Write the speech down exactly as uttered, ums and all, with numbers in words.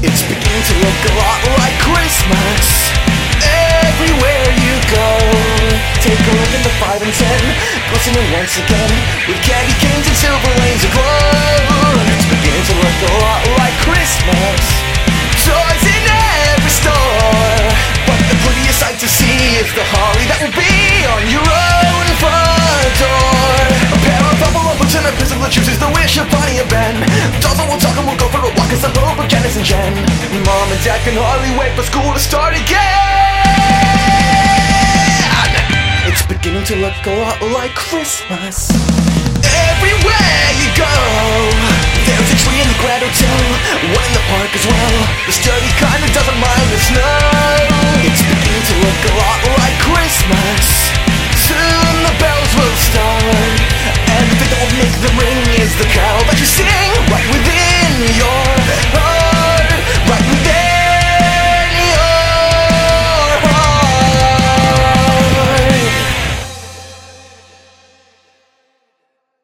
It's beginning to look a lot like Christmas everywhere you go. Take a look at the five and ten, glistening once again with candy canes and silver lanes aglow. It's beginning to look a lot like Christmas, toys in every store. But the prettiest sight to see is the holly that will be on your own front door. A pair of purple lumps and a pistol that chooses the wish of Bonnie and Ben. Dolls that will talk and we'll go for a walk as the hope of Janice and Jen. Mom and Dad can hardly wait for school to start again. It's beginning to look a lot like Christmas everywhere you go. There's a tree in the Grand Hotel, one in the park as well. The sturdy